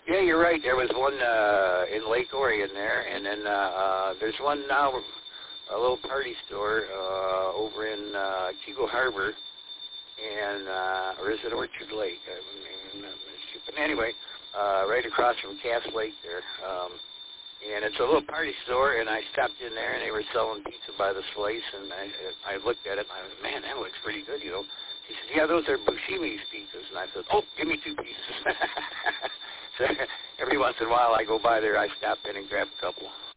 Yeah, you're right. There was one in Lake Orion there, and then there's one now, a little party store over in Chico Harbor, and or is it Orchard Lake? But anyway, right across from Cass Lake there. And it's a little party store, and I stopped in there, and they were selling pizza by the slice, and I looked at it, and I was, man, that looks pretty good, you know. He said, yeah, those are Buscemi's pizzas. And I said, oh, give me 2 pieces. So every once in a while I go by there, I stop in and grab a couple.